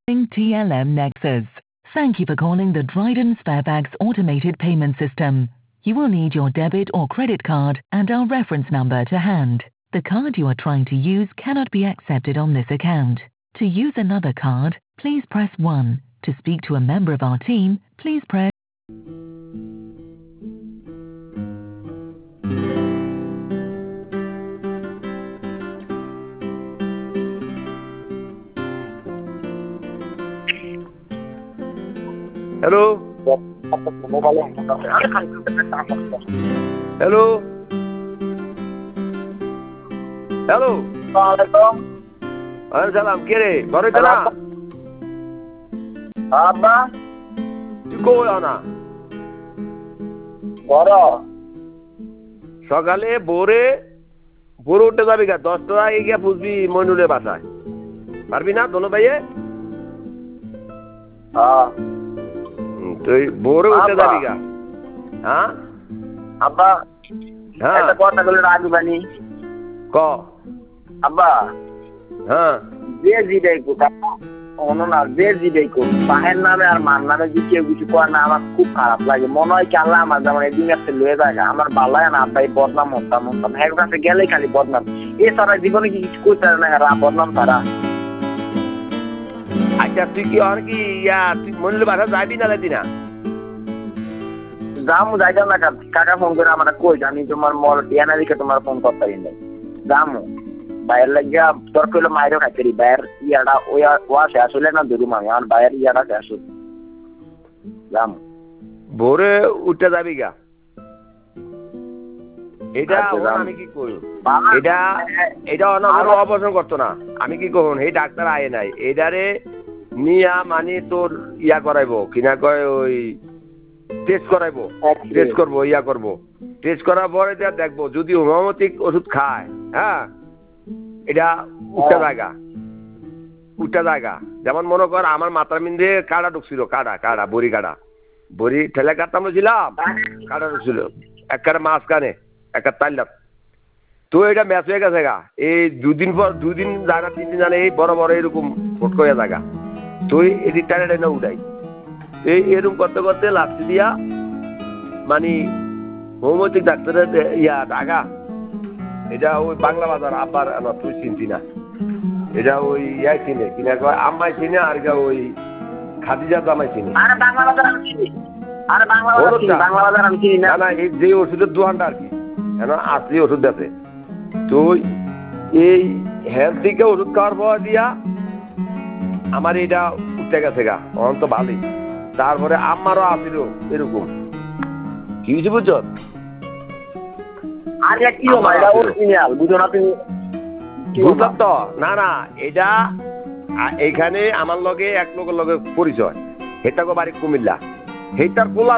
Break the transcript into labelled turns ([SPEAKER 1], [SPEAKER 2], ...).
[SPEAKER 1] TLM Nexus. Thank you for calling the Dryden Sparebags automated payment system. You will need your debit or credit card and our reference number to hand. The card you are trying to use cannot be accepted on this account. To use another card, please press 1. To speak to a member of our team, please press
[SPEAKER 2] Hello? Hello? Hello? Salam, কে রে? ঘরে তো না?
[SPEAKER 3] আব্বা
[SPEAKER 2] তুই কই না?
[SPEAKER 3] বড়
[SPEAKER 2] সকালে ভোরে উঠতে যাবি গা 10টার আগে গিয়ে বুঝবি মইনুলের বাসায় পারবি না দোনো ভাইয়ে?
[SPEAKER 3] হ্যাঁ
[SPEAKER 2] তুই ভোরে উঠতে যাবি গা হ্যাঁ
[SPEAKER 3] আব্বা
[SPEAKER 2] হ্যাঁ
[SPEAKER 3] একটা কথা বলে রাজি বানি
[SPEAKER 2] ক
[SPEAKER 3] আব্বা
[SPEAKER 2] হ্যাঁ
[SPEAKER 3] যে জিডাই কো অন্য না যে জিডাই কো বাহের নামে আর মান নামে যে কেউ কিছু করে না আমার খুব খারাপ লাগে মনে হয় কি আল্লাহ আমার যেমন এই দুনিয়াতে লয়ে যায় আমার বালায় না আব্বাই বদনাম হতাম এর কাছে গেলেই খালি বদনাম এ সারা জীবনে কি কিছু করতে না বদনাম তারা
[SPEAKER 2] আচ্ছা তুই কি আর কি তুই মইনুলের বাসা যাবি না যাবি না
[SPEAKER 3] জামু যাইতাম না কাকা ফোন করে আমার কই আমি তোমার মল টিয়ানা দিকে তোমার ফোন করতে পারি নাই জামু বাইরের লাগিয়া তোর কইলো মাইরও খাইতেরি বাইরের ইয়াটা ওয়া শেষ হলে না দুরু মামি আমার বাইরের ইয়াটা শেষ হল জামু
[SPEAKER 2] ভোরে উঠতে যাবি গা এটা আমি কি কই এটা অনাবর অপারেশন করতো না আমি কি কখন এই ডাক্তার আয় নাই এটারে নিয়া মানে তোর ইয়া করাইবো কিনা কয় ওই টেস্ট করাইবো টেস্ট করবো ইয়া করবো টেস্ট করার পরে দেখবো যদি হোমিওপ্যাথিক ওষুধ খায় হ্যাঁ এটা উঠা জায়গা যেমন মনে কর আমার মাথার মিন্দে কাড়া ঢুকছিল কাড়া বড়ি ঠেলে কাটতাম ছিলাম কাড়া ঢুকছিল একটা মাঝখানে একটা তাইলাম তো এটা ম্যাচ হয়ে গেছে গা এই দুদিন জানা 3 দিন জানে এই বড় এরকম ফটক হয়ে জায়গা তো এই টানে টেনে উঠাই এই এরকম করতে করতে লাস্টে দিয়া মানে হোমিওপ্যাথিক ডাক্তারের ঢাকা এটা ওই বাংলা বাজার আব্বার তুই চিনতি না এটা ওই চিনে কিনা কয় আম্মাই চিনে আর ওই খাদিজা জামাই চিনে না এই যে ওষুধের দোকানটা আর কি আসলি ওষুধ আছে তো এই হেলথ থেকে ওষুধ খাওয়ার পর দিয়া আমার এটা উঠতে গেছে গা অন তো ভালোই তারপরে আম্মারও আসিল এরকম কি হয়েছে বুঝছ বুঝলাম তো না এটা এইখানে আমার লগে এক লোকের লগে পরিচয় হেটাকে বাড়ি কুমিল্লা হেটার কোলা